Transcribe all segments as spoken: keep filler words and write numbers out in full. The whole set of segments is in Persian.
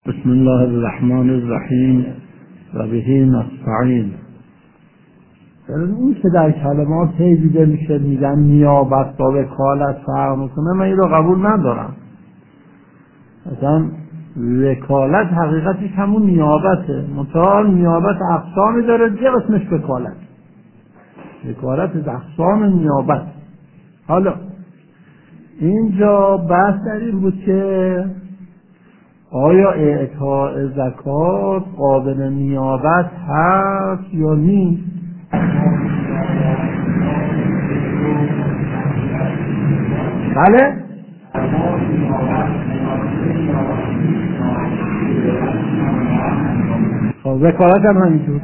بسم الله الرحمن الرحیم و به نستعین. اون که در کلمات هی دیده میشه میگن نیابت با وکالت فرق میکنه، من این رو قبول ندارم. مثلا وکالت حقیقتش همون نیابته، منتها نیابت اقسامی داره، یه قسمش وکالت. وکالت از اقسام نیابت. حالا اینجا بحث در این بود که آیا اعطاء زکات قابل نیابت هست یا نیست؟ بله؟ خب وکالت هم همینطور.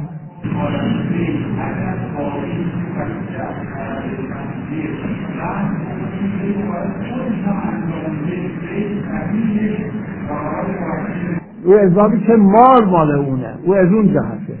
او اضافی که مال مال اونه، او از اون جهته.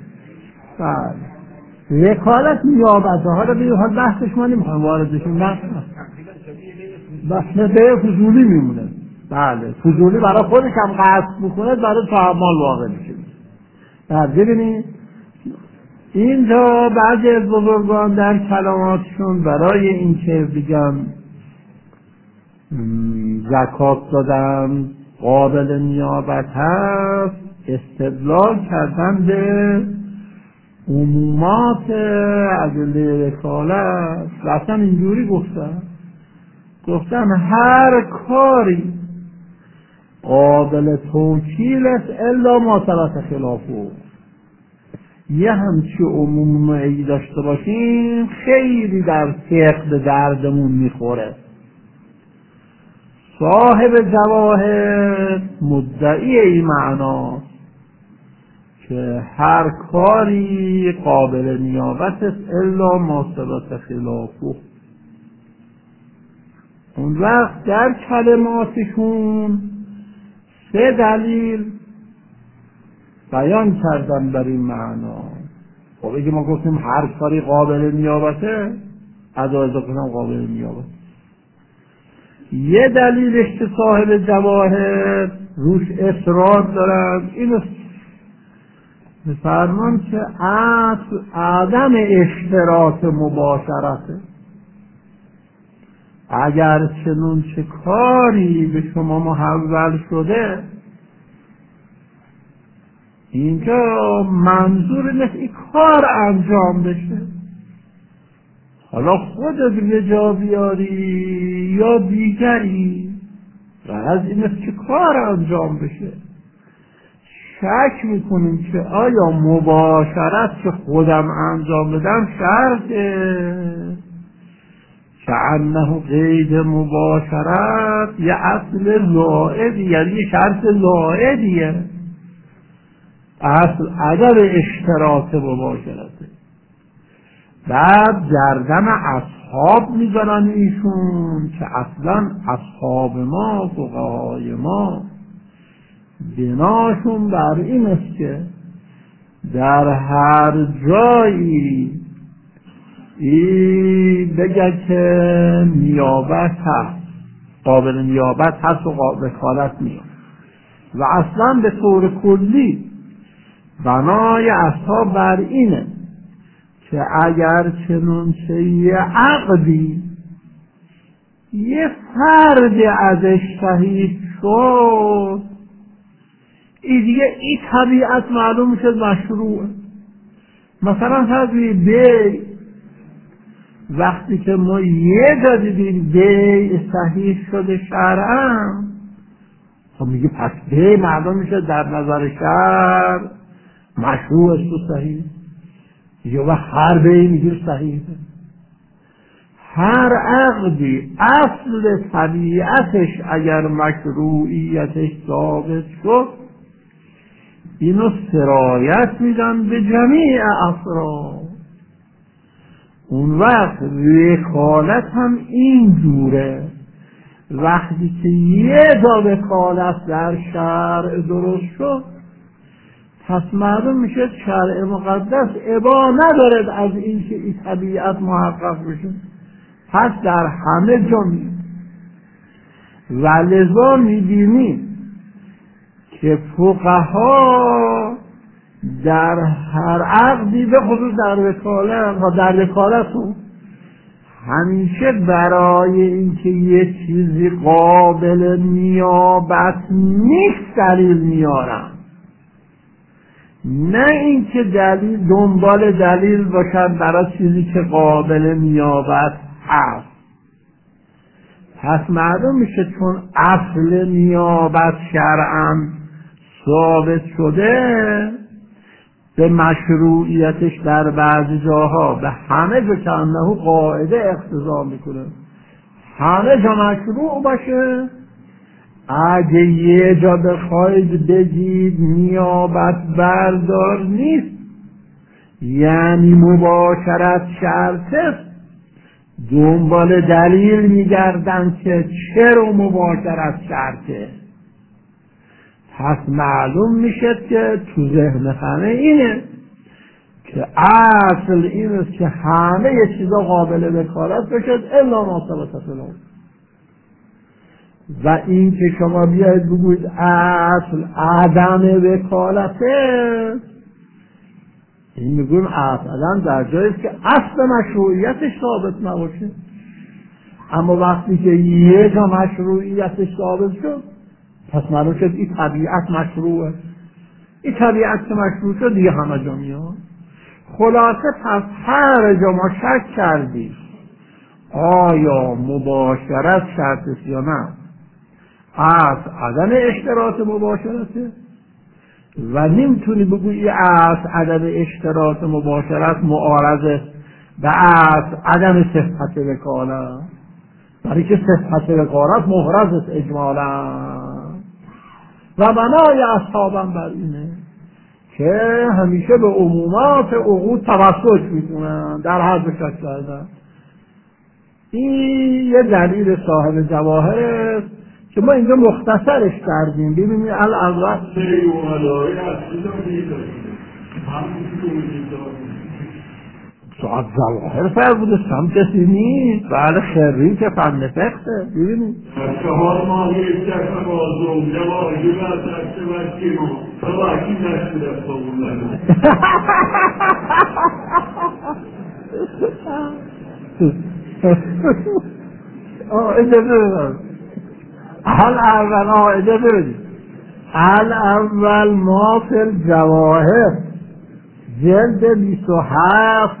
بله وکالت نیابت ها رو بیو حال بحثش ما نمیخوایم واردشون بحث بحث به فضولی میمونه. بله فضولی برای خودش هم قصد میکنه، برای تعامل واقع میشه. بله ببینید اینجا بعضی از بزرگان در کلماتشون برای این که بگم زکات دادن قابل نیابت هست استدلال کردن به عمومات ادله وکالت و اصلا اینجوری گفتن گفتن هر کاری قابل توکیل است الا ما ثبت خلافه. یه همچی عمومی داشته باشیم خیلی در فقد دردمون میخوره. صاحب جواهر مدعی این معنا که هر کاری قابل نیابت است الا ما ثبت خلافه. اون وقت در کلماتشون سه دلیل بیان کردن بر این معنا. خب اگه ما گفتیم هر کاری قابل نیابته، از آیزا کنم قابل نیابت. یه دلیلش که صاحب جواهر روش اصرار دارن اینو فرمان که اصل عدم اشتراط مباشرته. اگر چنون چه کاری به شما محول شده، اینجا منظور نیست این کار انجام بشه، حالا خودت به جا بیاری یا دیگری، و از این است که کار انجام بشه. شک میکنیم که آیا مباشرت که خودم انجام بدم شرطه، که انه قید مباشرت یه اصل زائدی، یعنی یه شرط زائدیه. اصل عدم اشتراط مباشرته. بعد گردن اصحاب میزنن ایشون که اصلا اصحاب ما فقهای ما بناشون بر این است که در هر جایی این بگه که نیابت هست، قابل نیابت هست و قابل وکالت نیست. و اصلا به طور کلی بنای اصحاب بر اینه که اگر چنون چه یه عقدی یه فرد ازش شهید شد، این دیگه این طبیعت معلوم شد مشروعه. مثلا حضی بی وقتی که ما یه جا دیدیم بی صحیح شده شرعا، خب میگه پس بی معلوم میشه در نظر شرع مشروع است و صحیح، یا و هر بی میگه صحیح. هر عقدی اصل طبیعتش اگر مشروعیتش ثابت شد، اینو سرایت میدن به جمیع افراد. اون وقت وکالت هم این جوره. وقتی که یه جا وکالت در شرع درست شد، پس معلوم میشه شرع مقدس ابا ندارد از این که این طبیعت محقق بشه، پس در همه جا میاد. و لذا میبینیم که فقها در هر عقدی به خصوص در وکالت و در وکالتون همیشه برای اینکه یه چیزی قابل نیابت نیست دلیل میارن، نه اینکه دلیل دنبال دلیل باشن برای چیزی که قابل نیابت هست. پس معلوم میشه چون اصل نیابت شرعاً ثابت شده، به مشروعیتش در بعضی جاها به همه جا که انه قاعده اقتضا میکنه همه جا مشروع باشه. اگه یه جا بخواید بگید نیابت بردار نیست یعنی مباشرت شرطه، دنبال دلیل میگردن که چرا مباشرت شرطه. پس معلوم میشه که تو ذهن همه اینه که اصل این است که همه یه چیزا قابل وکالت بشد الا ما ثبت فی الارض. و این که شما بیاید بگوید اصل عدم وکالته، این میگویم اصلا در جاییست که اصل مشروعیتش ثابت نباشه. اما وقتی که یه جا مشروعیتش ثابت شد پس معلوم شد این طبیعت مشروعه، این طبیعت که مشروع شد دیگه همه جا میاد. خلاصه پس هر جا ما شک کردیم آیا مباشرت شرطه یا نه، از عدم اشتراط مباشرته و نمیتونی بگویی از عدم اشتراط مباشرت معارضه به از عدم صحت وکالت، برای که صحت وکالت محرز است اجمالا. و بنای اصحابم بر اینه که همیشه به عمومات عقود توسط میکنن در حد شک کردن. این یه دلیل صاحب جواهر است که ما اینجا مختصرش کردیم. ببینید الاول صاحب جواهر فرق بوده سم کسی نیست، بله خری که فن فقه. ببینید چهار ماه یک جشن بازم جواهری بر دست وکیم و سواکی دست دست بودن آه اجازه بدن حال اول آه اجازه بدید حال اول ما فی الجواهر جلد بیست و هفت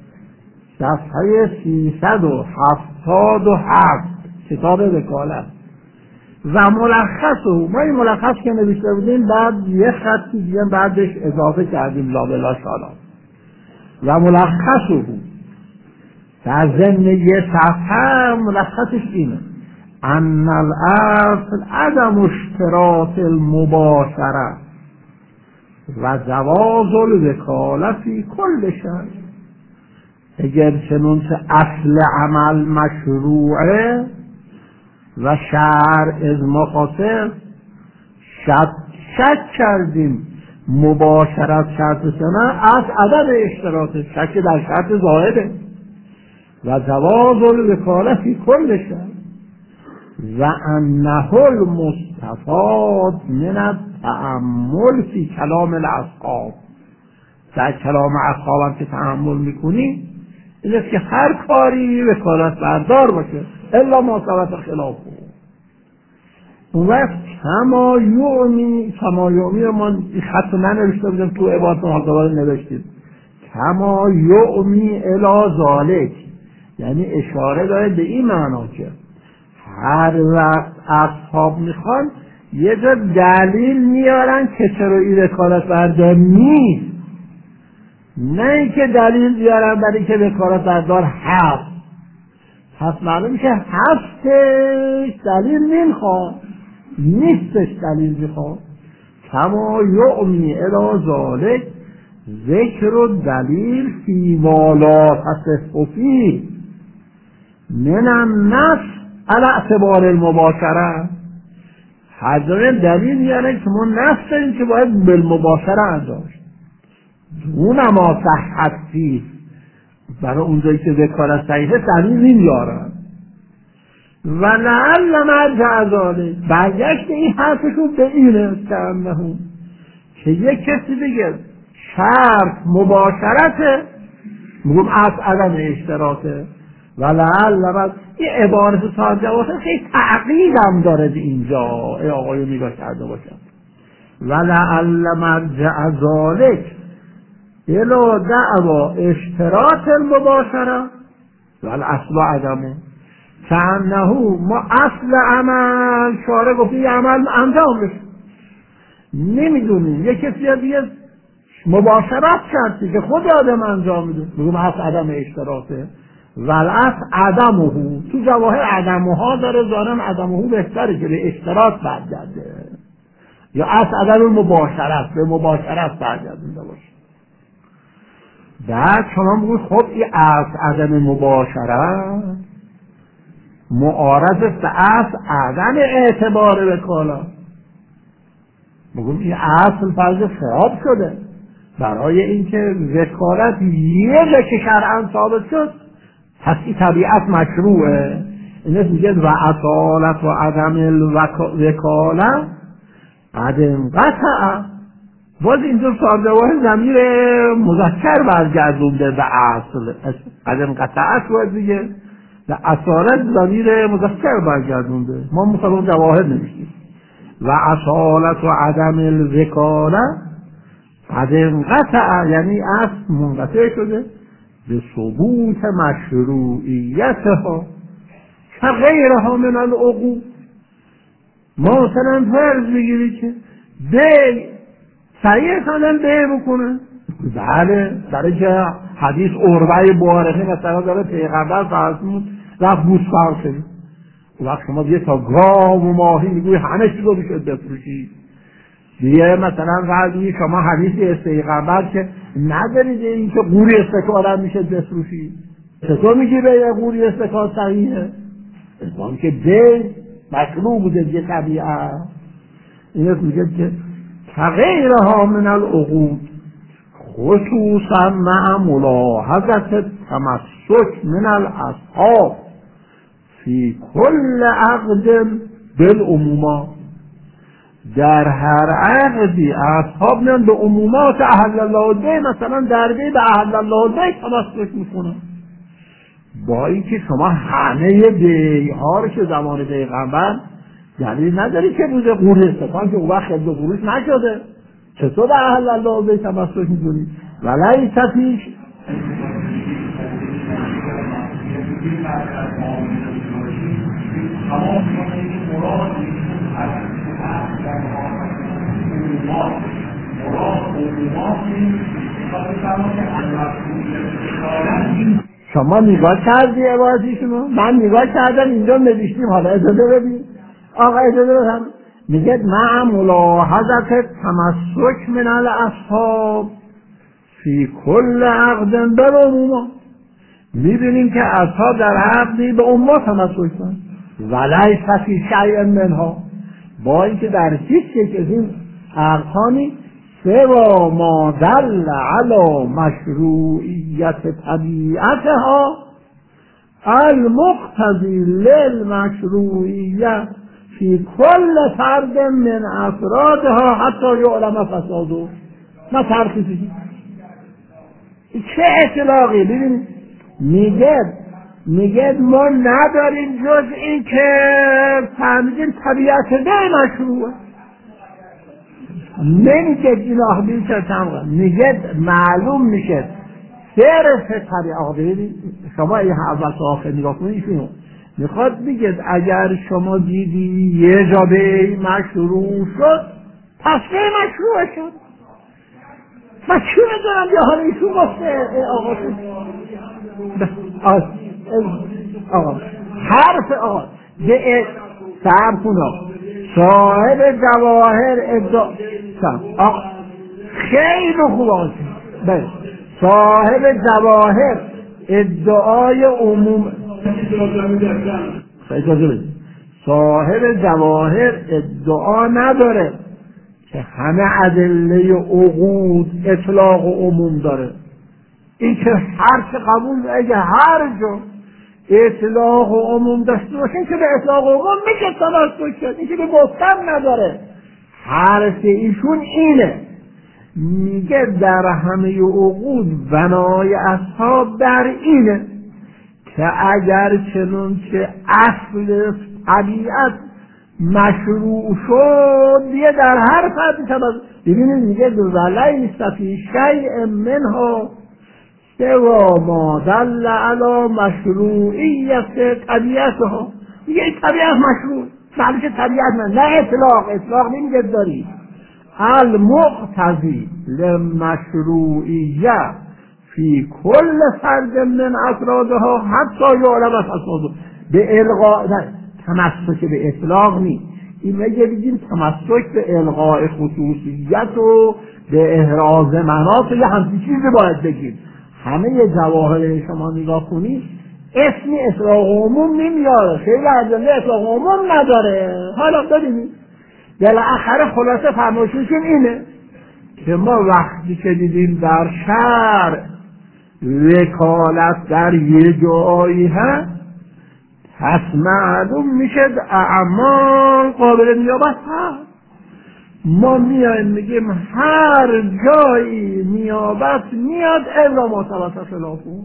صفحه سیصد و هفتاد و هفت کتاب وکالت و ملخص او ما این ملخص که نوشته بودیم بعد یه خطی دیگه بعدش اضافه کردیم لابلا شالا و ملخص او بود در ضمن یه صفحه ملخصش اینه ان الاصل عدم اشتراط المباشره و جواز الوکالت فی کل شأن. اگر چنانچه اصل عمل مشروعه و شرع از مقاصد شک شک کردیم مباشرت شرط سنه از عدد اشتراط شک در شرط زائده و جواز الوکالت فی کل شأن و انه المستفاد من التأمل فی کلام الاصحاب. در کلام اصحاب هم که تأمل میکنی این است که هر کاری وکالت بردار باشه الا ما ثبت خلافه. اون وقت کما یعمی کما یعمی ما خط ننوشته بودم تو عبارت محاضره نوشتیم کما یعمی الی ذالک، یعنی اشاره داره به این معنا که هر وقت اصحاب میخوان یه جا دلیل میارن که چرا این وکالت بردار نیست، نه اینکه دلیل بیارن برای که وکالت بردار هست. پس معلوم میشه هستش دلیل نمیخواد نیستش دلیل میخواد. کما یعمی الی ذالک ذکر و دلیل فی ما لا تصح فیه من النفس علی اعتبار المباشره. حضر دلیل میاره که ما نفس داریم که باید بالمباشره انجام اون ما صحت فیه، برای اونجایی که وکالت صحیحه دلیل نمیارن. و لعل مرجع ذالک، برگشت این حرفشون به اینه که انهم که یک کسی دیگه شرط مباشرته، میگم از عدم اشتراکه. و لعل مرجع، این عبارت صاحب جواهر خیلی تعقیب هم داره اینجا، ای آقایون نگاه کرده باشم. و لعل مرجع ذالک الى دعوا اشتراط المباشره و الاصل عدمه که انه ما اصل عمل شارع گفته یه عمل انجام بشه، نمیدونیم یک کسی دیگه مباشرت کردی که خود آدم انجام میده، بگم اصل عدم اشتراطه و الاصل عدمه. تو جواهر عدمه ها داره، ظاهرا عدمه بهتره که به اشتراط برگرده، یا اصل عدم مباشرت به مباشرت برگردونده باشه. بعد شما بگوید خب این اصل عدم مباشرت معارض به اصل عدم اعتبار وکالا، بگویم این اصل فرض خراب شده برای اینکه وکالت یه جا شرعاً ثابت شد، پس این طبیعت مشروعه. اینه میگه و اصالت و عدم الوکاله عدم قطع، باز اینجا صاحب‌جواهر ضمیر مذکر برگردونده به اصل، عدم قطعش باید دیگه و اصالت ضمیر مذکر برگردونده، ما مثلا جواهر نمیشیم. و اصالت و عدم الوکاله عدم قطع، یعنی اصل منقطع شده به ثبوت مشروعیتها که غیرها من العقود. ما مثلا فرض بگیری که بی صحیح کنن به بکنه، بله برای که حدیث عروه بارقه مثلا داره پیغمبر فرمود رفت بوستان شد، وقت شما دیگه تا گاو و ماهی میگوی همه چیز رو میشد بفروشی، دیگه مثلا وقتی شما حدیث پیغمبر که ندارید این که قوری استکان هم میشد بفروشی، چطور میگی به یه قوری استکان صحیحه؟ اسلام که به مشروع بوده دیگه طبیعت. این میگه که غیرها من العقود خصوصا مع ملاحظت تمسک من الاصحاب فی کل عقد بالعمومات، در هر عقدی اصحاب میان به عمومات احل الله به، مثلا در بی به احل الله به تمسک میکنن، با اینکه شما همه بیها رو که زمان پیغمبر دلیل نداری که بوده قوری استکان که اون وقت خیلی فروش نشده، چطور به اهل الله به تمسک می‌کنی؟ ولی تفیش شما نگاه کردی عبارتیشونو؟ من نگاه کردم اینجا نوشتیم، حالا اجازه بدیم آقا اجازه بدم. میگه مع ملاحظت تمسک من الاصحاب فی کل عقد بالعموم، میبینیم که اصحاب در عقدی به عموم تمسک کنند ولی فی شیء منها، با اینکه در هیچ یک از این عقدانی سوا ما دل علی مشروعیت طبیعتها المقتضی للمشروعیت فی کل فرد من افرادها حتی یعلم فساده. نه ترخیصی چه اطلاقی. ببینید میگه میگه ما نداریم جز این که فهمیدیم طبیعت به مشروعه، نمیگه این آخبیر که تمام میگه معلوم میشه صرف طبیعت. ببینید شما این اول تا آخر نگاه کنید، اینو میخواد بگه اگر شما دیدی یه جا به مشروع شد پس به مشروع شد. من چی میدونم یه حالا ایشون گفته آقا آقا حرف آقا به سب کنا صاحب جواهر ادعا آقا خیلی خوب آقا بله صاحب جواهر ادعای عموم اجازه بدید صاحب جواهر ادعا نداره که همه ادله عقود اطلاق و عموم داره. این که هر چه قبول اگه هر جا اطلاق و عموم داشته باشن که به اطلاق و عموم میشه تمسک کرد، این که به گفتن نداره. حرف ایشون اینه، میگه در همه عقود بنای اصحاب در اینه که اگر چنون که اصل طبیعت مشروع شد دیگه در هر فرد تمسک. ببینید میگه ولیس فی شیء منها سوا ما دل علی مشروعیت طبیعتها. میگه این طبیعت مشروع، معلومه که طبیعت من نه اطلاق، اطلاق نمیگه داری المقتضی للمشروعیه فی کل فرد من افرادها حتی یعلم اسماء. به الغاء نه تمسک به اطلاق نیست، این میگه بگیم تمسک به الغاء خصوصیت و به احراز مناط یا همچین چیزی باید بگیم. همه جواهر شما نگاه کنید اسمی اطلاق عموم نمیاره، خیلی ادله اطلاق عموم نداره. حالا ببینید بالاخره خلاصه فرمایششون اینه که ما وقتی که دیدیم در شرع وکالت در یه جایی هست، پس معلوم میشه اعمال قابل نیابت هست. ما میایم میگیم هر جایی نیابت میاد الا ما ثبت خلافه.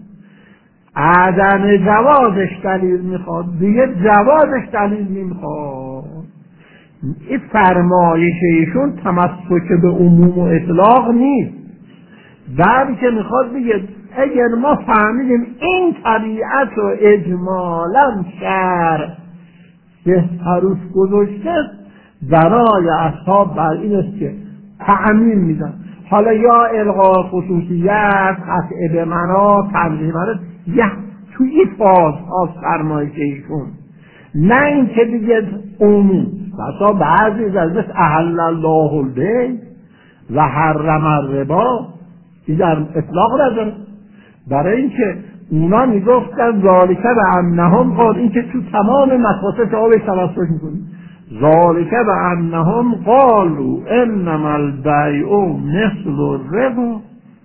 عدم جوازش دلیل میخواد، دیگه جوازش دلیل نمیخواد. این فرمایش ایشون تمسک به عموم و اطلاق نیست، بلکه میخواد بگه اگر ما فهمیدیم این طبیعت رو اجمالا شرع به حروف گذاشته، برای اصحاب بر این است که تعمیم میدن. حالا یا الغاء خصوصیت، قطع به معنا، تبلیغ معنا، یا توی این فاز ها فرمایش ایشون، نه این که دیگه عموم. بسا بعضی از مثل احل الله البیع و حرم الربا این در اطلاق نداره، برای اینکه اونا میگفتن ذالک و انهم قال، این که تو تمام مقاصد آبش تمسک میکنی ذالک و انهم قالوا انما البیع مثل الربا.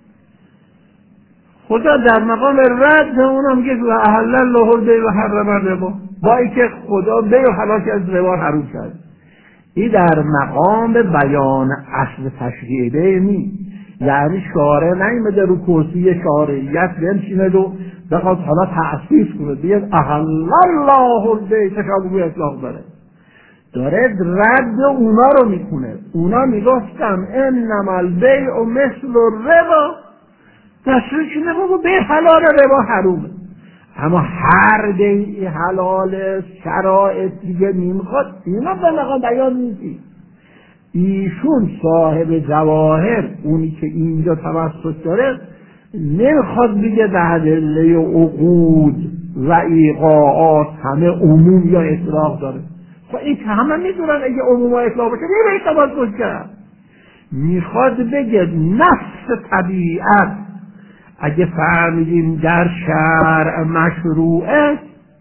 خدا در مقام رد اونا میگه و احل الله البیع و حرم الربا، با اینکه خدا بیع و حلال از ربا حرام کرد. این در مقام بیان اصل تشریع بیع نیست، یعنی شارع نیامده رو کرسی شارعیت بنشیند و بخواد حالا تأسیس کنه دیگه احل الله البیع تشابه اطلاق داره، داره رد اونا رو میکنه. اونا میگفتن انما البیع مثل الربا، تصریح نمو بیع حلال ربا حرومه. اما هر بیع حلال شرایط دیگه نمیخواد، اینا به مقام بیان نیستی. ایشون صاحب جواهر، اونی که اینجا تمسک داره، نمیخواد بگه به ادله عقود و ایقاعات همه عموم یا اطلاق داره. خب این که همه میدونن اگه عموم و اطلاق باشه نمیشه تمسک کرد. میخواد بگه نفس طبیعت اگه فهمیدیم در شرع مشروعه،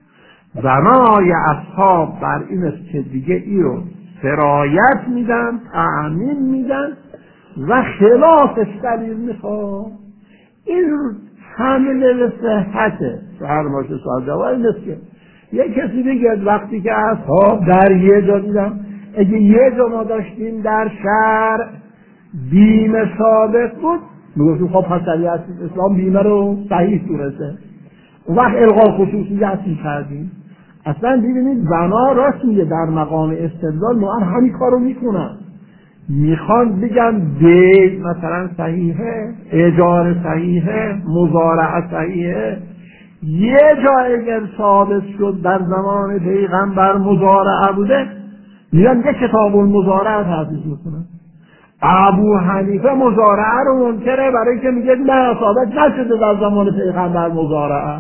بنای اصحاب بر این است که دیگه ای رو سرایت میدن، تعمیم میدن و خلافش دلیل میخواد. این حامل به صحته فرمایش صاحب جواهر این است که یک کسی بگه وقتی که اصحاب در یه جا دیدم، اگه یه جا ما داشتیم در شرع بیمه ثابت بود، میگوشون خب پس شریعت اسلام بیمه رو صحیح صورته، اون وقت الغاء خصوصیت میکردیم. اصلا ببینید بنا راست میگه، در مقام استدلال ما همین کارو میکنن، میخوان بگن بیع مثلا صحیحه، اجاره صحیحه، مزارعه صحیحه. یه جا اگر ثابت شد در زمان پیغمبر مزارعه بوده، میگن یه کتاب المزارعه تحقیق میکنن. ابو حنیفه مزارعه رو منکره برای که میگه نه ثابت نشده در زمان پیغمبر مزارعه.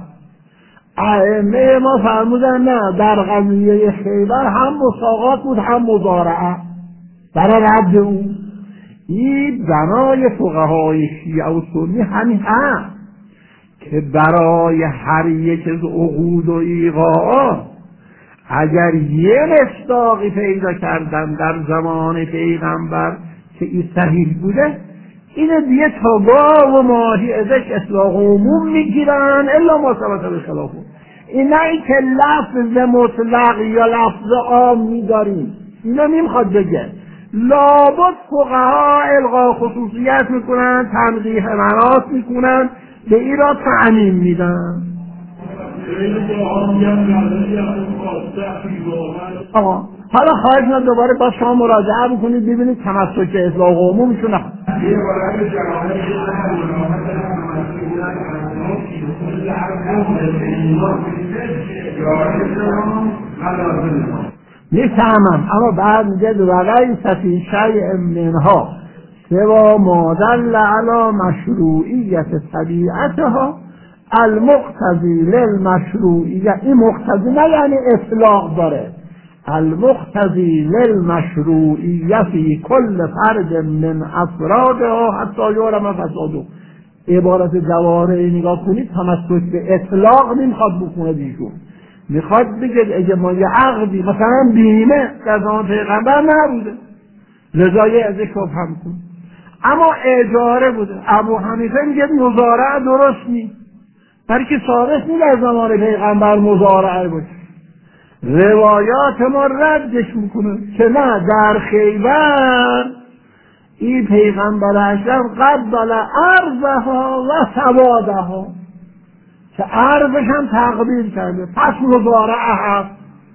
ائمه ما فرمودن نه، در قضیه خیبر هم مساقات بود هم مزارعه برای رد اون. این بنای فقهای شیعه و سنی همین هست که برای هر یک از عقود و ایقاعات اگر یه مصداقی پیدا کردن در زمان پیغمبر که این صحیح بوده، اینه دیگه تا گاو و ماهی ازش اطلاق عموم میگیرن الا ما ثبت به خلافه. این نه ای که لفظ مطلق یا لفظ عام می‌داریم، اینا نمیخواد بگه. لابد فقها الغا خصوصیت میکنن، تنقیح مناط میکنن، به این را تعمیم میدن. آقا حالا خواهش من دوباره با شما مراجعه بکنید ببینید تمسک اطلاق عمومشون میفهمم، اما بعد میگه ولی فی شیء منها سوا ما دل علی مشروعیت طبیعتها المقتضی للمشروعیت. این مقتضی نه یعنی اطلاق داره، المقتضی للمشروعیت فی کل فرد من افرادها حتی یعلم فساده. عبارت جواره نگاه کنید، تمسک به اطلاق نمیخواد بکنه دیشون، میخواد بگه اگه ما یه عقدی مثلا بیمه در زمان پیغمبر نبوده لذا یه ازش هم کن، اما اجاره بوده. ابو حنیفه میگه مزارع درست نیست، برای که ثابت نیست در زمان پیغمبر مزارعه باشه. روایات ما ردش میکنه که نه، در خیبر این پیغمبر اشرف قبل عرضها و سوادها، که عرضش هم تقبیل کرده، پس مزارعه هست.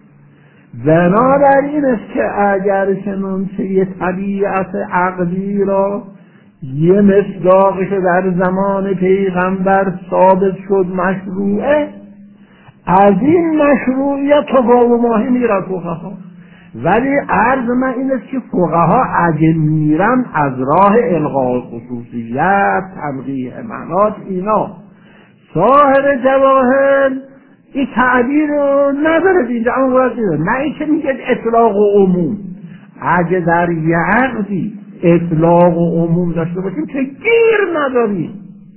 بنابراین است که اگر چنانچه یه طبیعت عقلی را یه مصداقش در زمان پیغمبر ثابت شد مشروعه، از این مشروعیت تفاوت ماهی میرد فقها. ولی عرض من این است که فقها اگه میرن از راه الغاء خصوصیت، تنقیح مناط، اینا ظاهر جواهر این تعبیر رو نداره اینجا، اما باید دیده نه این که میگه اطلاق و عموم. اگه در یه عقدی اطلاق و عموم داشته باشیم که گیر نداریم.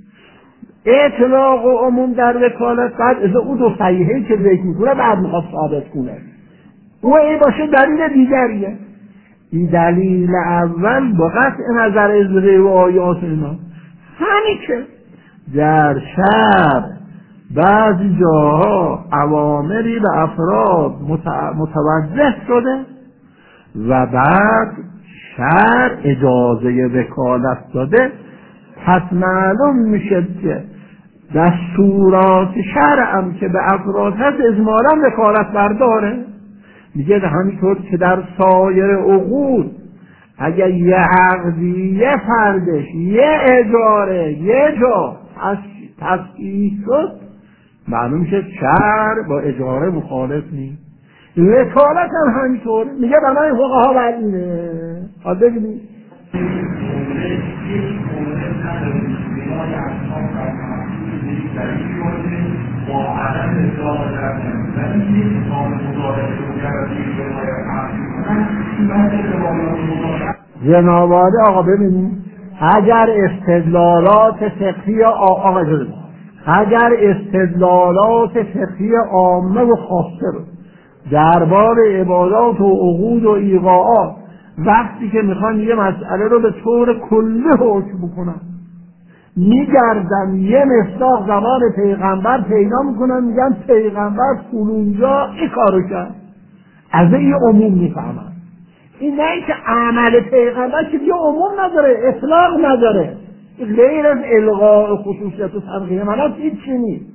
اطلاق و عموم در وکالت بعد از اون دو صحیحه‌ای که ذکر میکنه بعد میخواد ثابت کنه، او ای باشه دلیل دیگریه. این دلیل اول با قطع نظر از روایات اینا همین که در شرع بعضی جاها اوامری به افراد متوجه شده و بعد شرع اجازه وکالت داده، پس معلوم میشه که دستورات شرع هم که به افراد هست اجمالا وکالت برداره. میگه همینطور که در سایر عقود اگر یه عقدی یه فردش یه اجاره یه جا تصحیح شد، معلوم میشه شرع با اجاره مخالف نیست. وکالت هم همینطور میگه برای فقها بر اینه. حالا ببینید جناب عالی آقا ببینید، اگر استدلالات فقهی آقا اگر استدلالات فقهی عامه و خاصه رو دربار عبادات و عقود و ایقاعات وقتی که میخوان یه مسئله رو به طور کلی حکم بکنن میگردن یه مصداق زمان پیغمبر پیدا میکنن، میگن پیغمبر فلونجا این کارو کرد، از این عموم میفهمن. این نه که عمل پیغمبر که یه عموم نداره، اطلاق نداره، غیر از الغاء خصوصیت و تنقیح مناط هیچی نیست.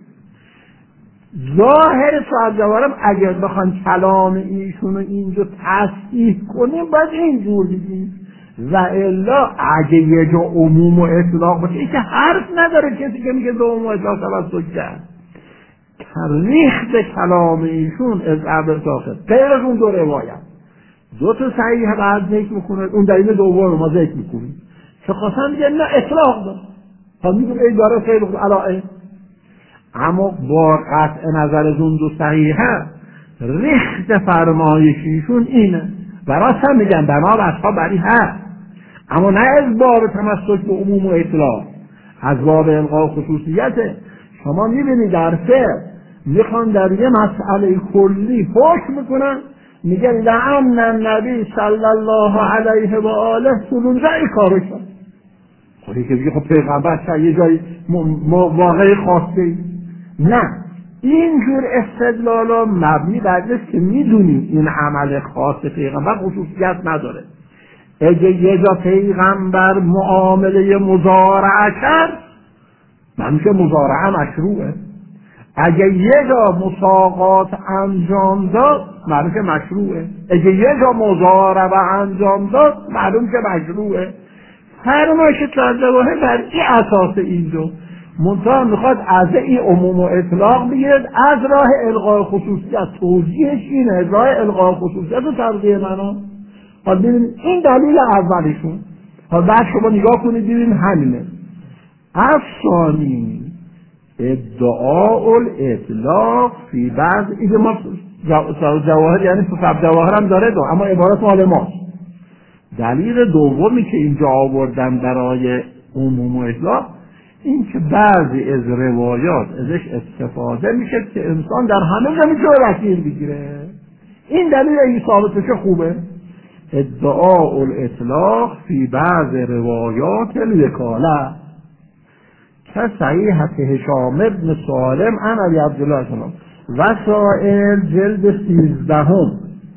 ظاهر صاحب جوارم اگر بخوان کلام ایشون رو اینجا تصحیح کنیم باید اینجور بگیم، و الا اگه یه جا عموم و اطلاق باشه این که حرف نداره کسی که میگه دو عموم و اطلاق توسط کرد. ریخت کلام ایشون از عبر داخل غیر از اون دو روایت دو تا صحیح بعد ذکر میکنه، اون دلیل دوم ما ذکر میکنیم که خواستن میگه نه اطلاق داره، تا میگه ای داره خیلی علائه، اما با قطع نظر از اون دو صحیحه ریخت فرمایشیشون اینه و راست هم میگن بنا به اصحاب بری هست، اما نه از باب تمسک به عموم و اطلاق، از باب الغاء خصوصیته. شما میبینید در فقه میخوان در یه مسئله کلی حکم میکنن، میگن لعن النبی صلی الله علیه و آله فلونجا این کارو کرد. خودی که بگه خب پیغمبر چه یه جای واقعی خواسته ای؟ نه، اینجور استدلالا مبنی بر است که میدونیم این عمل خاص پیغمبر خصوصیت نداره. اگه یه جا پیغمبر معامله مزارعه کرد من که مزارعه مشروعه، اگه یه جا مساقات انجام داد معلوم که مشروعه، اگه یه جا مضاربه انجام داد معلوم که مشروعه. فرمایش تازه‌واه بر این اساس اینجا منتها میخواد از این عموم و اطلاق بیاد از راه الغای خصوصیت. توجیهش اینه از راه الغای خصوصیت و ترقیه معنا. حالا ببینید این دلیل اولیشون، حالا بعد شما نگاه کنید ببینید همینه. افسانی ادعاء الاطلاق فی بعض ایده ما جواهر یعنی فقط جواهر هم داره دو اما عبارت مال ماست. دلیل دومی که اینجا آوردن برای عموم و اطلاق این که بعضی از روایات ازش استفاده میشه که انسان در همه جا میتونه وکیل بگیره. این دلیل این ثابتشه خوبه. ادعاء الاطلاق فی بعض روایات الوکاله که صحیحت هشام ابن سالم عن ابی عبدالله سلام وسائل جلد سیزدهم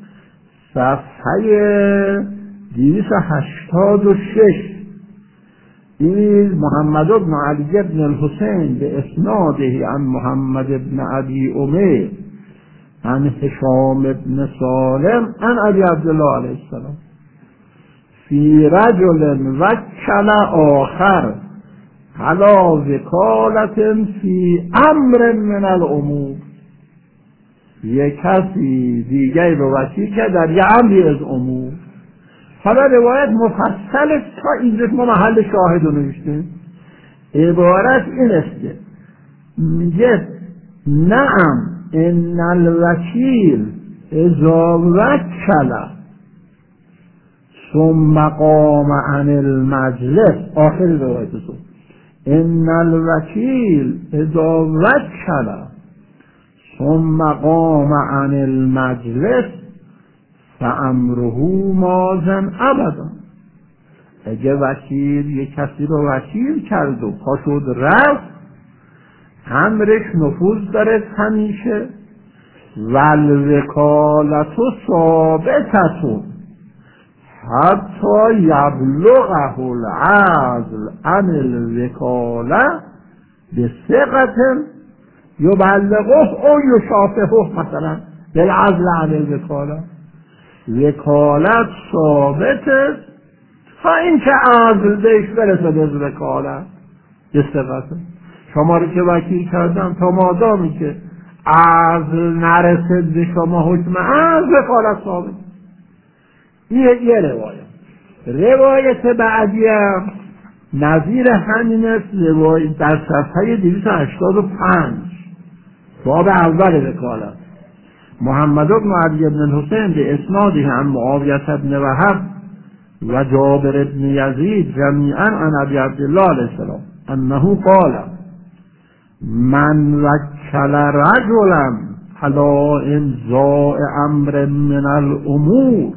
صفحه دویست و هشتاد و شش این محمد بن علی بن الحسین به اسناده عن محمد بن ابی امیر عن هشام ابن سالم عن ابی عبدالله علیه السلام فی رجل وکل آخر علا وکالت فی امر من الامور. یک کسی دیگری رو وکیل کرد در یه امری از امور. حالا روایت مفصل تا اینجا ما محل شاهد رو نوشتیم. عبارت این است که میگه نعم ان الوکیل اذا وکل ثم قام عن المجلس آخر روایت تو ان الوکیل اذا وکل ثم قام عن المجلس فامره ماضن ابدا. اگه وکیل یک کسی رو وکیل کرد و پا شد رفت امرش نفوذ داره همیشه. والوکالت ثابتتون حتی یبلغه العزل عن الوکاله بثقة یبلغه او یشافهه مثلا بالعزل عن الوکاله. وکالت ثابته تا اینکه عزل بهش برسه از وکالت بثقة. شما رو که وکیل کردم تا مادامی که عزل نرسد به شما حکم عزل وکالت ثابت. یه یه روایت روایت بعدی هم نظیر همین است. روایت در صفحه دویست و هشتاد و پنج باب اول وکالت محمد بن علی بن الحسین به اسناده عن معاویه بن وهب و جابر بن یزید جمیعا عن ابی عبدالله علیه السلام انه قال من وکل رجلا علی امضاء امر من الامور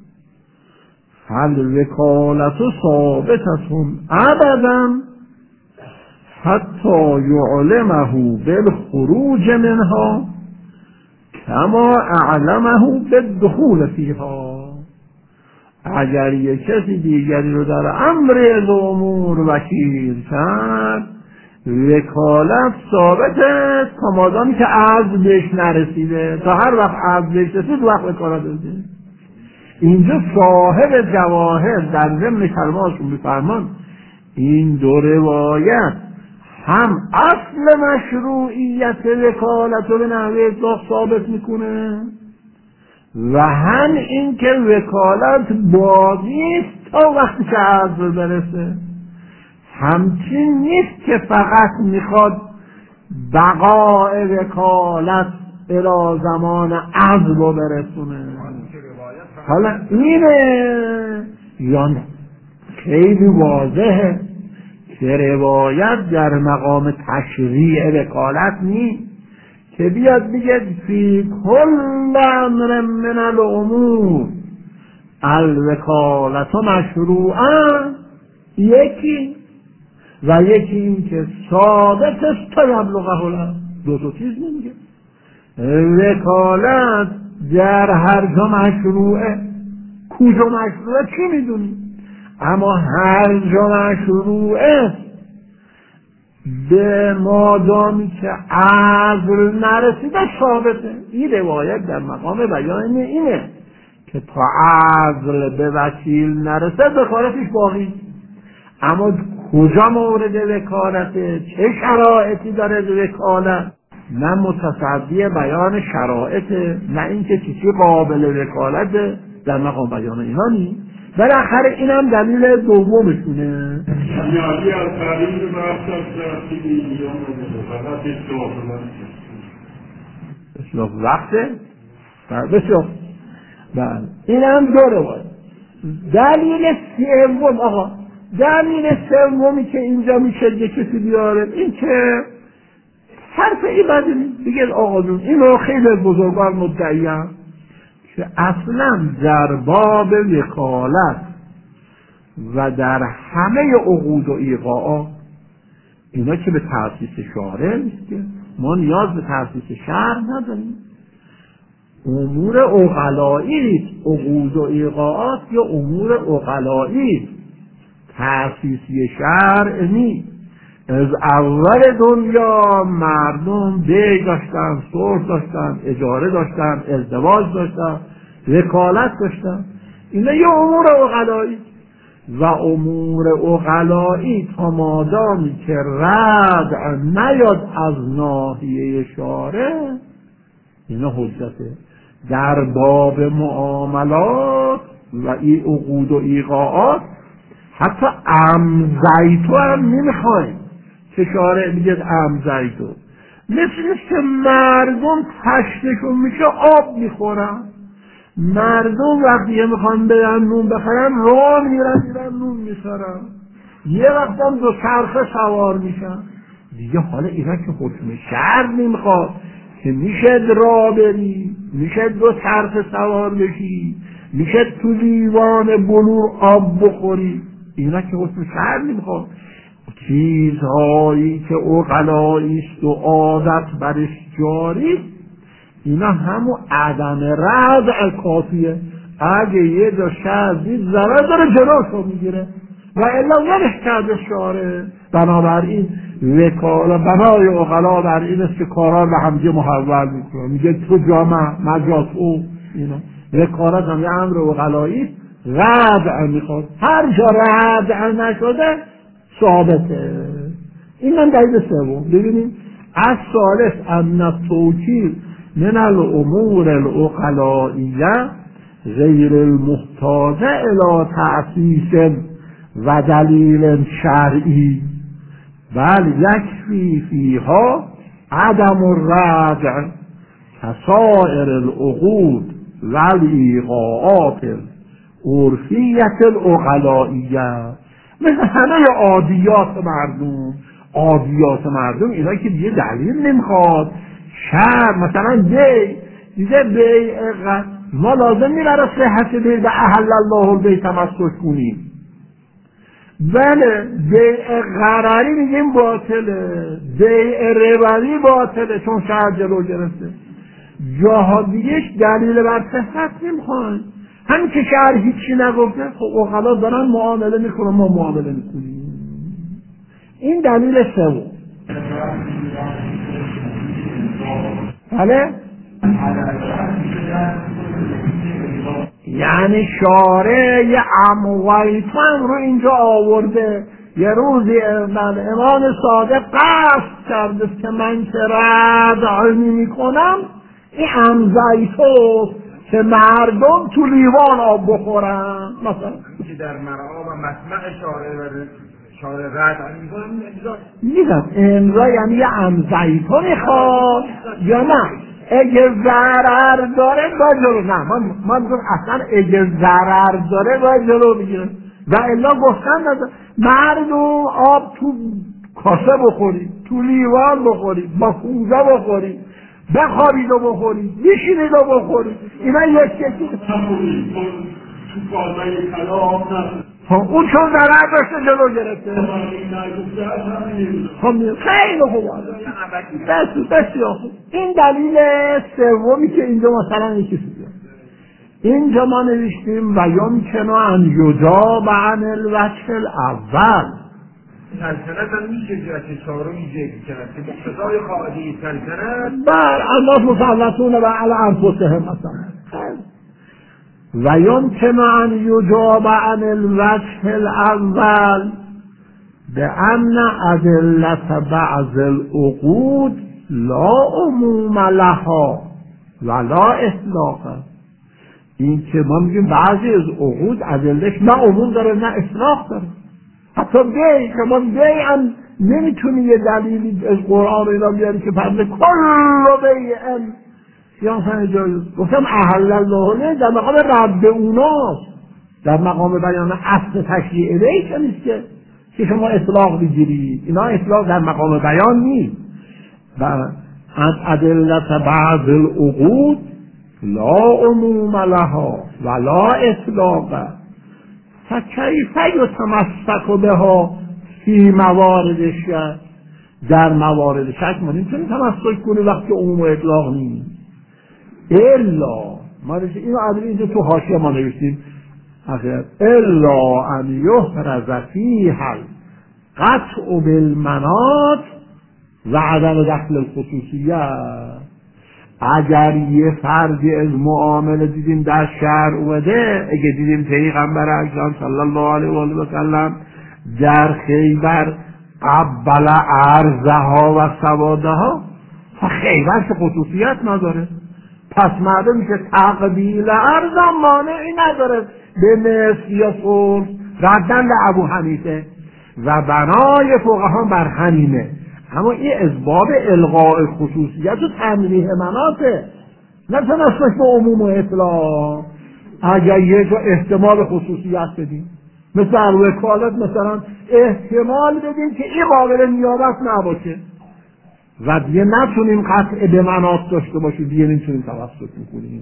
فالوکالت ثابتة ابدا حتی یعلمه بالخروج منها کما اعلمه بالدخول فیها. اگر یک کسی دیگری رو در امر از امور وکیل کرد وکالت ثابته تا مادامی که عزل بهش نرسیده. تا هر وقت عزل بهش رسید وقت وکالت بده. اینجا صاحب جواهر در ضمن کلماتشون میفرمان این دو روایت هم اصل مشروعیت وکالت رو به نحوه اطلاق ثابت میکنه و هم این که وکالت باقی است تا وقتی که عزل برسه. همچین نیست که فقط میخواد بقای وکالت الی زمان عزل رو برسونه. حالا اینه یا نه خیلی واضحه که روایت در مقام تشریع وکالت نیست که بیاد بگه فی کل امر من الامور الوکالت مشروعا یکی و یکی این که ثابت است تا یبلغه الامر دو تا چیز نمیگه. وکالت در هر جا مشروعه، کجا مشروعه چی میدونی؟ اما هر جا مشروعه به مادامی که عزل نرسیده ثابته. این روایت در مقام بیان اینه که تا عزل به وکیل نرسه وکالتش باقی. اما کجا مورد وکالته، چه شرایطی داره وکالت، نه متصدی بیان شرایطه، نه اینکه چیزی قابل وکالته در مقام بیان اینا نیست. بالاخره اینم دلیل دومشونه. یعنی از تعلیم بحث از رفتی ایران فقط اصلاف وقته بسیار. بله اینم دو روایت. دلیل سوم آقا، دلیل سومی که اینجا میشه یه کسی بیاره این که حرف این بدی نیست. دیگه آقا جون اینو خیلی بزرگوار مدعیم که اصلا در باب وکالت و در همه عقود و ایقاعات اینا که به تأسیس شارع نیست که ما نیاز به تأسیس شرع نداریم. امور عقلایی است، عقود و ایقاعات یا امور عقلایی، تأسیسی شرع نیست. از اول دنیا مردم بیع داشتن، صلح داشتن، اجاره داشتن، ازدواج داشتن، وکالت داشتن. اینا یه امور عقلایی و امور عقلایی تا مادامی که ردع نیاد از ناحیه شارع اینا حجته. در باب معاملات و ای عقود و ایقاعات حتی امضیتو هم نمیخوایم که شارع میگه امضیتو، مثل که مردم تشتشون میشه آب میخورن. مردم وقتی میخوان برن نون بخرن راه میرن میرن نون میخورن، یه وقت هم دو چرخه سوار میشن دیگه. حالا اینا که حکم شرع نمیخواد که میشه راه بری، میشه دو چرخه سوار بشی، میشه تو لیوان بلور آب بخوری، اینا که حکم شرع نمیخواد. چیزهایی که عقلایی است و عادت برش جاری، اینا همون عدم ردع کافیه. اگه یه جا شرطی ضرر داره جلوشو میگیره و الا ولش کرده شارع. بنابراین وکاله بنای عقلا بر این است که کارا به همدیگه محول میکنه، میگه تو جامع مجاز او. اینا وکالت هم یه امر عقلایی ردع میخواد، هر جا ردع نشده ثابته. این من دلیل سوم. ببینیم از ثالث ان التوکیل من الامور العقلائیه غیر المحتاجه الی تأسیس و دلیل شرعی بل یکفی فیها عدم الردع کسائر العقود و الایقاعات عرفیت العقلائیه. مثل همه عادیات مردم، عادیات مردم اینا که دیگه دلیل نمیخواد. شرع مثلا بی دیگه بی ما لازم نی برای صحت بی و احل الله البیت مسکوش کنیم. بله بیع غرری میگیم باطله، بیع ربوی باطله چون شرع جلو گرفته. جاها دیگهش دلیل بر صحت نمیخوان. همین که شرع هیچی نگفته خب عقلا دارن معامله میکنن، ما معامله میکنیم. این دلیل سوم. بله یعنی شارع یه امویتن رو اینجا آورده. یه روزی من امام صادق قصد کرده که من که ردع میکنم این امزیتو که مردم تو لیوان آب بخورن مثلا که در مرعا و مسمع شارع و شارع ردع میکنم میگم امضا یعنی یه امزیتو میخواد یا نه اگه ضرر داره با جلو نه من من اصلا اگه ضرر داره با جلو بگیره و الا گفتن نداره. مردم آب تو کاسه بخوری، تو لیوان بخوری، با کوزه بخوری، بخوابید و بخوری، بشینید و بخوری، اینا یک کسی تو کارمای کلام نه اون چون ضرر داشته جلو گرفته. خیلی خوب بس بسیار خوب. این دلیل سومی که اینجا مثلا یکی سوزه اینجا ما نوشتیم و یمکن ان یجاب عن الوجه الاول. سلطنت هم میشه جهت چهارمی ذکر کرد که مقتضای قاعده سلطنت بر الناس مسلطون و علی انفسهم مثلا و یمکن ان یجاب عن الوجه الاول بأن ادلة بعض العقود لا عموم لها ولا اطلاق. این که ما میگیم بعضی از عقود ادلهش نه عموم داره نه اطلاق داره. حتی بی که ما بی هم نمیتونی یه دلیلی از قرآن اینا بیاری که فرض کل بی ام یا همه جایی گفتم احل الله در مقام رب اوناست، در مقام بیان اصل تشریع الیه که نیست که که شما اطلاق بگیرید. اینا اطلاق در مقام بیان نیست. و از ادلت بعض العقود لا عموم لها ولا اطلاق فکیف یتمسک بها فی موارد شک. در موارد شک ما نمیتونیم تمسک کنیم وقتی عموم و اطلاق نیست. الا ما اینو عدل اینجا تو حاشیه ما نوشتیم الا ان یحرز فیها قطع بالمناط و عدم دخل الخصوصیت. اگر یه فردی از معامله دیدیم در شهر اومده، اگه دیدیم پیغمبر اکرم صلی الله علیه و آله و سلم در خیبر قبل ارزها و سوادها، خیبر که خصوصیت نداره، پس معلوم میشه تقبیل ارز مانعی نداره به مثل یا صلح ردن به ابو حنیفه و بنای فقها بر همینه. اما این از باب الغاء خصوصیت و تنویه مناطه، نه تناسبش با عموم و اطلاق. اگر یه جا احتمال خصوصیت بدیم مثل وکالت مثلا احتمال بدیم که این قابل نیابت نباشه و دیگه نتونیم قطع به مناط داشته باشیم، دیگه نمیتونیم توسط میکنیم.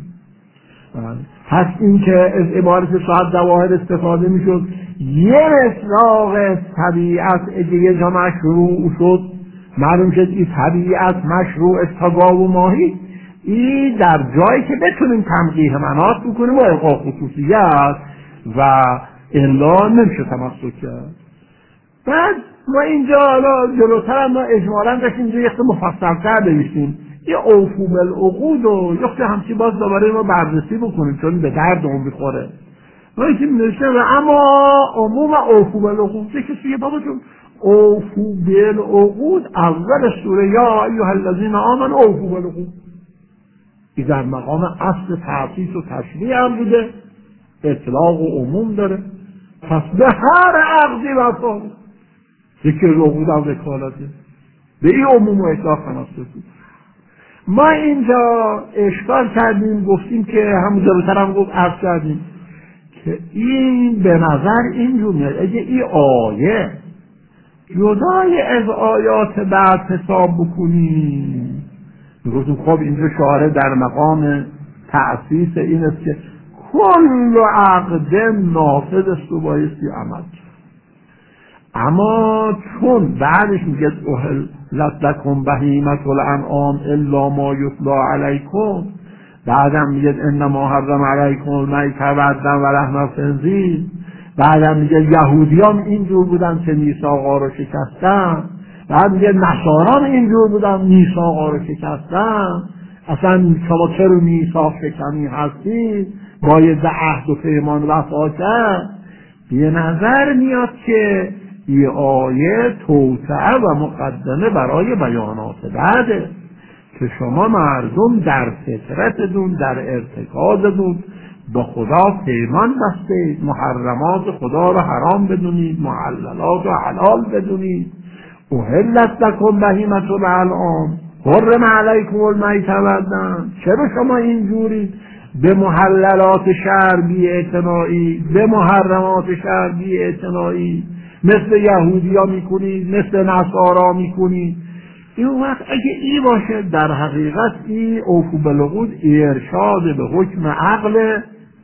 پس این که از عبارت شاید دواهر استفاده میشد یه مصداق طبیعت اگه یه جا مشروع شد معلوم شد این طبیعت مشروع استگاه و ماهی، این در جایی که بتونیم تمقیح مناط بکنیم و الغاء خصوصیت و الا نمیشه تمسک کرد. بعد ما اینجا حالا جلوتر هم ما اجمالا داشتیم اینجا یه مفصل‌تر بنویسیم یه اوفو بالعقود و یه همچی باز دوباره ما بررسی بکنیم چون به درد اون میخوره. ما اینکه می‌نویسه و اما عموم اوفو بالعقود چه کسی بابا چون اوفو بالعقود اول سوره یا ایها الذین آمنوا اوفو بالعقود این در مقام اصل تأسیس و تشریع هم بوده، اطلاق و عموم داره. پس به هر عقدی وفا ذکر عقود هم وکالته به این عموم و اطلاق تناسب بود. ما اینجا اشکال کردیم گفتیم که همون جلوتر هم گفت عرض کردیم که این به نظر اینجور میاد اگه این آیه جدای از آیات بعد حساب بکنیم میگفتیم خب اینجا شعاره در مقام تأسیس این است که کل عقد نافذ است و بایستی عمل. اما چون بعدش میگه احلت لکم بهیمة الانعام الا ما یتلی علیکم، بعدم میگه انما حرم علیکم المیتة و الدم و لحم الخنزیر، بعدم میگه یهودیان اینجور بودن که میثاقا رو شکستن، بعد میگه نصاران اینجور بودن میثاقا رو شکستن، اصلا شما چرا میثاق شکنی هستید باید عهد و پیمان وفا کرد. به نظر میاد که این آیه توسعه و مقدمه برای بیانات بعده که شما مردم در فطرتتون در ارتکازتون با خدا پیمان بستید، محرمات خدا رو حرام بدونید، محللات رو حلال بدونید. احلت لکم بهیمة الانعام حرم علیکم المیتة و الدم. چرا شما اینجوری به محللات شرع بی اعتنایی، به محرمات شرع بی اعتنایی مثل یهودی ها میکنید، مثل نصارا میکنید؟ این وقت اگه ای باشه در حقیقت ای اوفو بالعقود ارشاد به حکم عقل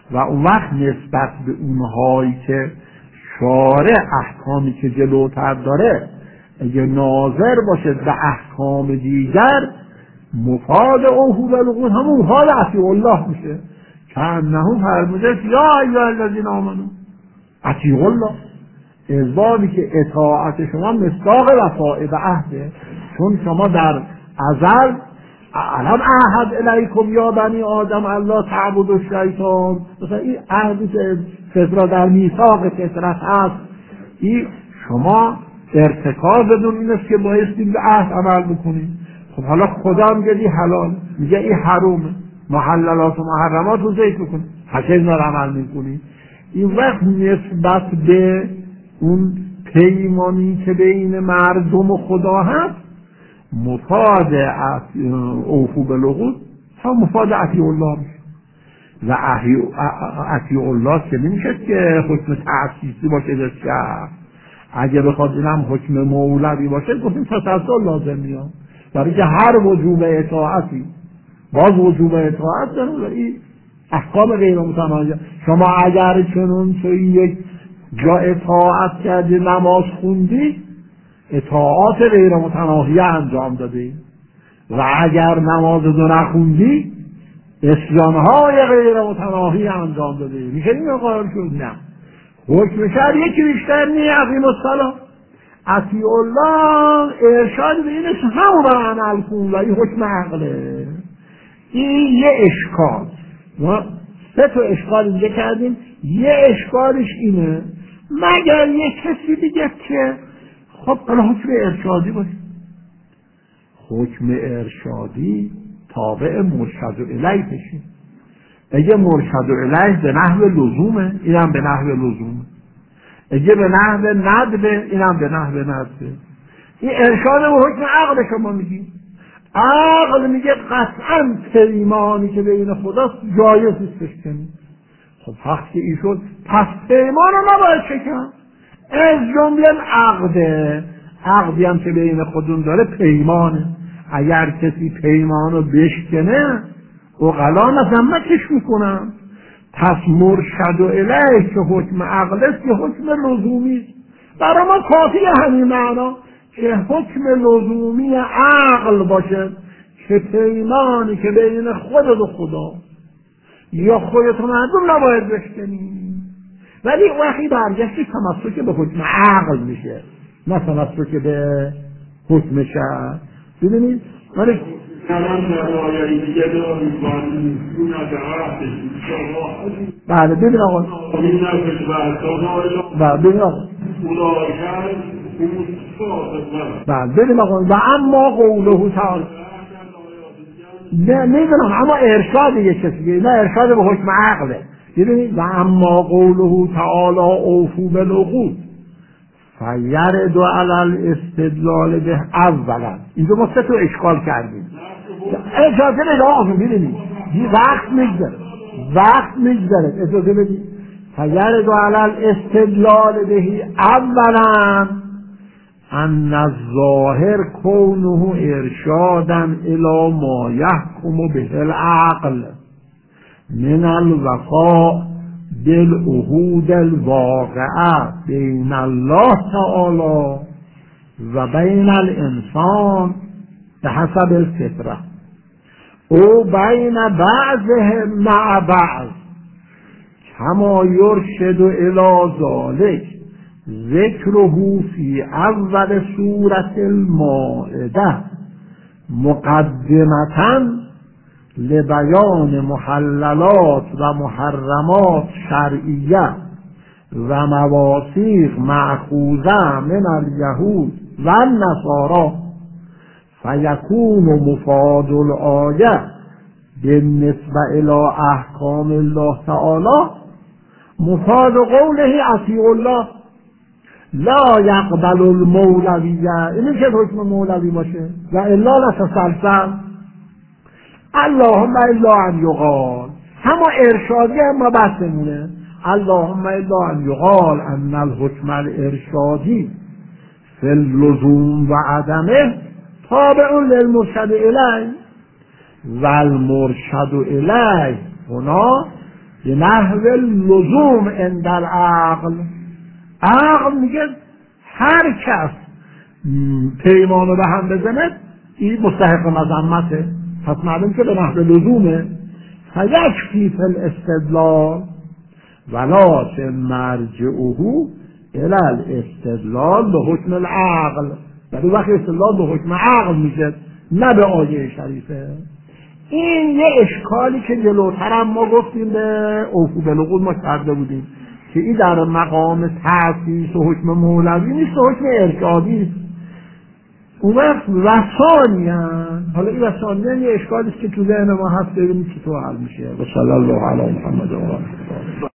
و اون وقت نسبت به اونهایی که شارع احکامی که جلوتر داره اگه ناظر باشه به احکام دیگر، مفاد اوهو بلغون همون مفاد اطیع الله میشه که انه فرموده یا ایها الذین آمنوا اطیعوا الله، ازبابی که اطاعت شما مصداق وفاء به عهده، چون شما در ازل الان عهد الیکم یا بنی آدم الله تعبدوا الشیطان، مثلا این عهدی که فطرا در میثاق فطرت هست، این شما ارتکاب بدون این است که بایستی به عهد عمل بکنید. خب حالا خدا میگه حلال، میگه این حرومه، محللات و محرمات رو ذکر بکنید، حتی اینا رو عمل میکنید. این وقت نسبت به اون پیمانی که بین مردم و خدا هست، مفاد اوفو بالعقود هم مفاد اطیع الله میشه. و اطیع الله که نمیشه که حکم تأسیسی باشه در شهر، اگه بخواد اینم حکم مولوی باشه گفتیم تسلسل لازم میاد، برای که هر وجوب اطاعتی باز وجوب اطاعت داره. این احکام غیر متناهی، شما اگر چنون توی یک جا اطاعت کردی، نماز خوندی، اطاعات غیر متناهی انجام دادی، و اگر نماز رو نخوندی اسیانهای غیر متناهی انجام دادی. میشه این قرار شد؟ نه، حکم شهر یکی بیشتر نی اقیم الصلاة. اطیع الله ارشاد به اینش همون رو عمل کن و این حکم عقله. این یه اشکال، ما سه تا اشکال اینجا کردیم، یه اشکالش اینه مگر یه کسی دیگه که خب حالا حکم ارشادی باشه، حکم ارشادی تابع مرشد الیه بشه. اگه مرشد الیه به نحو لزومه، اینم به نحو لزومه، اگه به نحو ندبه، اینم به نحو ندبه. این ارشاد و حکم عقل شما میگی، عقل میگه قطعا پیمانی که بین خداست جایز نیست کنی. خب وقتی این شد پس پیمان رو نباید شکن، از جمله عقده، عقدی هم که بین خودون داره پیمانه. اگر کسی پیمان رو بشکنه اقلا مذمتش میکنن. پس مرشد و الیه که حکم عقل است که حکم لزومی است. برای ما کافی همین معنا که حکم لزومی عقل باشه که پیمانی که بین خودت و خدا یا خودت و مردم نباید بشکنی. ولی وقتی برگشتی تمسک به حکم عقل میشه، نه تمسک به حکم شرع. ببینید ولی بله ببین آقا، بله ببین آقا، بله ببین آقا، و اما قوله تعالی، نه میدونم اما ارشاد یک کسی، نه ارشاد به حکم عقله. ببینید و اما قوله تعالی اوفوا بالعقود فیرد علی الاستدلال به اولا. اینجا ما سه تا اشکال کردیم. اجازه بدید آقا، ببینید وقت میگذره، وقت میگذره، اجازه بدید. فیرد علی الاستدلال به اولا ان الظاهر کونه ارشادا الی ما یحکم به العقل من الوفاء بالعهود الواقعه بین الله تعالی و بین الانسان به حسب الفطره او بین بعضهم مع بعض کما یرشد الی ذلک ذکره فی اول سورة المائده مقدمة لبیان محللات و محرمات شرعیه و مواثیق مأخوذه من الیهود و النصارا فیکون مفاد الآیه بالنسبه الی احکام الله تعالی مفاد قوله اطیعوا الله لا یقبل المولویه. اینه که حکم مولوی باشه و الا نتسلسل اللهم الا ان یقال، همه ارشادی هم بحثمونه. اللهم الا ان یقال ان الحکم الارشادی فی اللزوم و عدمه تابع للمرشد الیه و المرشد الیه هنا به نحو لزوم عند العقل. عقل میگه هر کس پیمانو به هم بزنه این مستحق مذمته، پس معلوم که به نحو لزومه. فیکفی فی الاستدلال ولکن مرجعه الی الاستدلال به حکم العقل. در وقت استدلال به حکم عقل میشه نه به آیه شریفه. این یه اشکالی که جلوتر هم ما گفتیم به اوفو بالعقول ما کرده بودیم که این در مقام تأسیس و حکم مولوی نیست و حکم ارشادی. اون وقت رسانیان، حالا این رسانیان یه اشکالی که تو ذهن ما هست، ببینیم که تو حل میشه. و صلی الله علی محمد و آله.